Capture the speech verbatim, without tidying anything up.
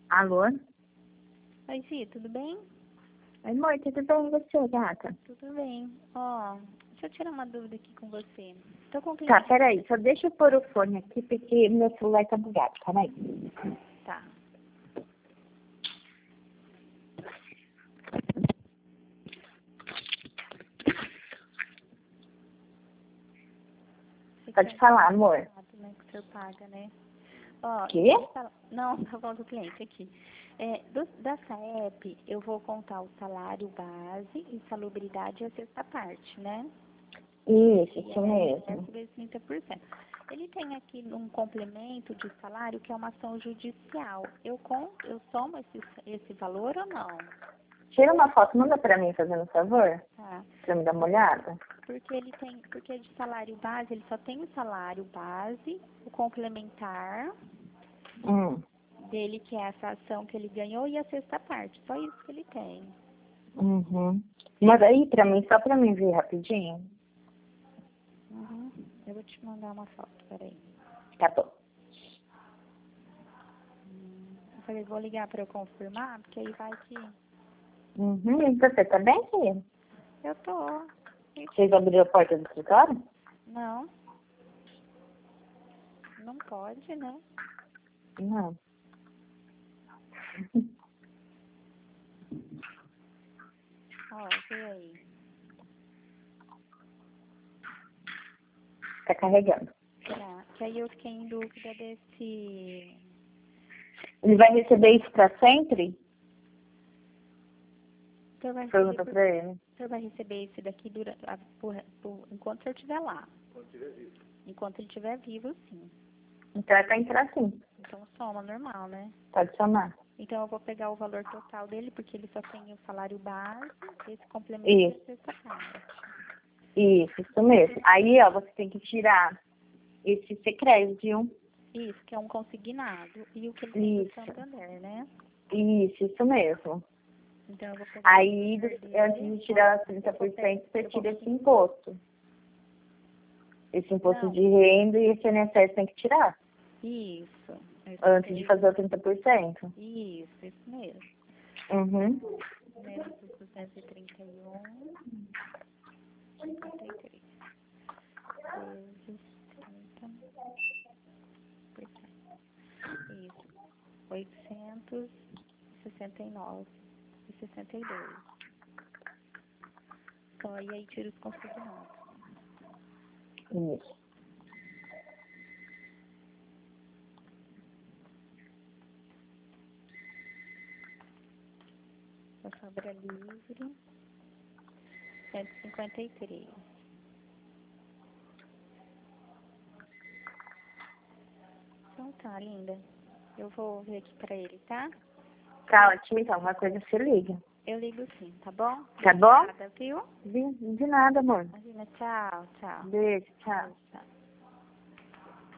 Alô? Oi, Gi, tudo bem? Oi, amor, tudo bem e você, gata? Tudo bem. Ó, deixa eu tirar uma dúvida aqui com você. Tô com um Tá, cliente. peraí, só deixa eu pôr o fone aqui porque meu celular tá bugado, peraí. Tá. Você Pode quer falar, amor. contato, né, que o senhor paga, né? Ó, Quê? deixa eu falar. Não, tá falando do cliente aqui. É, do, da SAEP, eu vou contar o salário base, insalubridade e a sexta parte, né? Isso, E isso aí, mesmo. vezes trinta por cento. Ele tem aqui um complemento de salário que é uma ação judicial. Eu conto, eu somo esse, esse valor ou não? Tira uma foto, manda pra mim, fazendo um favor, Tá. pra me dar uma olhada. Porque ele tem, porque de salário base, ele só tem o salário base, o complementar Hum, dele, que é essa ação que ele ganhou, e a sexta parte. Só isso que ele tem. uhum. Manda aí pra mim, só pra mim ver rapidinho. Uhum. Eu vou te mandar uma foto, peraí. Tá bom. Hum, eu falei, vou ligar para eu confirmar, porque aí vai que... Uhum. E você tá bem, filha? Eu tô. Vocês abriram a porta do escritório? Não, não pode, né? Não. Ó, vê aí. Tá carregando. Será? Que aí eu fiquei em dúvida desse... Ele vai receber isso pra sempre? O senhor vai receber, Pergunta por... pra ele. o senhor vai receber esse daqui dura... a- por... por... enquanto o senhor estiver lá. Enquanto ele estiver vivo, sim. Então é pra entrar sim. Então soma normal, né? Pode chamar. Então eu vou pegar o valor total dele, porque ele só tem o salário base, esse complemento e Isso. a sexta parte. Isso, isso mesmo. Aí, ó, você tem que tirar esse secreto, viu? Isso, que é um consignado. E o que ele tem do Isso. Santander, né? Isso, isso mesmo. Então eu vou pegar Aí, o valor do- antes dele. de tirar os trinta Eu vou por pegar, cento, você eu vou tira esse pegar. imposto. Esse imposto Não, de renda e esse I N S S tem que tirar. isso. Esse Antes de seis. fazer o trinta por cento. Isso, isso mesmo. Uhum. Menos os duzentos e trinta e um, cinquenta e três. Vezes trinta por cento. Isso. Oitocentos e sessenta e nove e sessenta e dois. Só, e aí tira os consignados. Isso. Só sobra livre. cento e cinquenta e três. Então tá, linda. Eu vou ver aqui pra ele, tá? Tá ótimo, então. Uma coisa você liga. Eu ligo sim, tá bom? Tá bom? Obrigada, viu? De, de nada, amor. Imagina, tchau, tchau. Beijo, tchau. Beijo, tchau.